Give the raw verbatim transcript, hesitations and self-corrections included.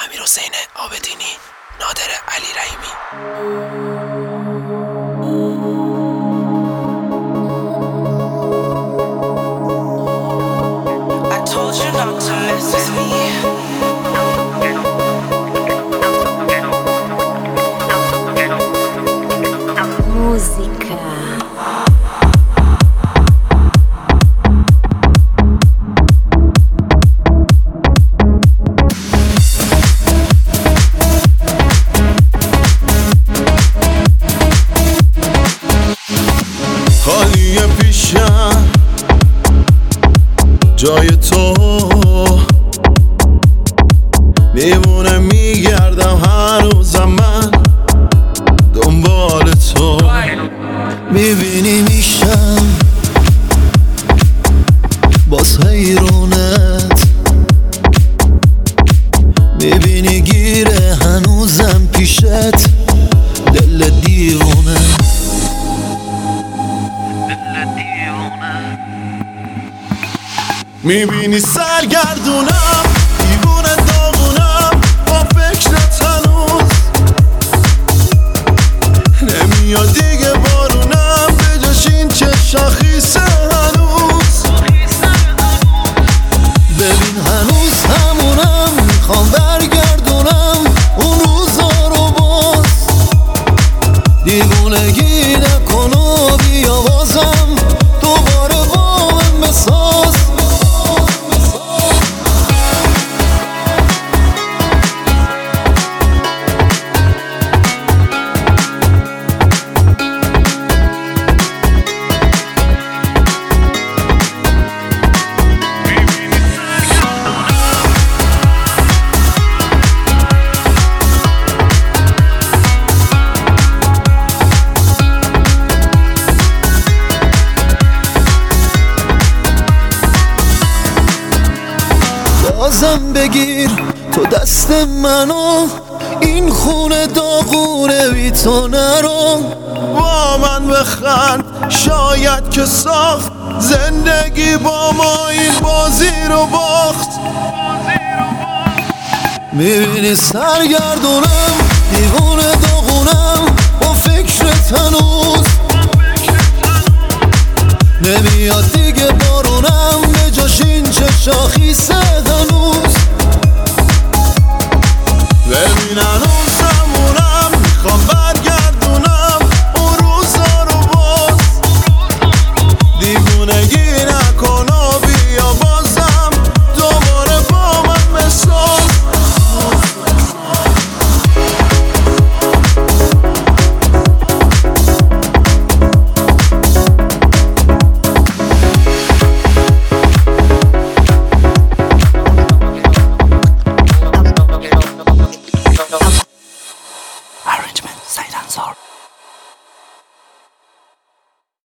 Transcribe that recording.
امیرحسین عابدینی، نادر علی رحیمی. خالی پیشم جای تو میمونه، میگردم هنوزم من دنبال تو. میبینی میشم باز حیرونت، میبینی گیره هنوزم پیشت دل دیوونه. میبینی سرگردونم، دیوونه داغونم با فکرت هنوز. نمیاد دیگه بارونم به جاش این چشا خیسه هنوز. ببین هنوز همونم، میخوام برگردونم اون روزا رو باز. دیوونگی نکن و بیا بازم دوباره با من بساز. بازم بگیر تو دست منو، این خونه داغونه بی تو نرو. با من بخند شاید که ساخت زندگی با ما این بازی رو باخت. میبینی سرگردونم، دیوونه داغونم با فکرت هنوز. نمیاد دیگه بارونم به جاش این چشا خیسه هنوز. ببین هنوز همونم، میخوام برگردونم اون روزا رو باز. دیوونگی نکن و بیا بازم دوباره با من بساز. I'm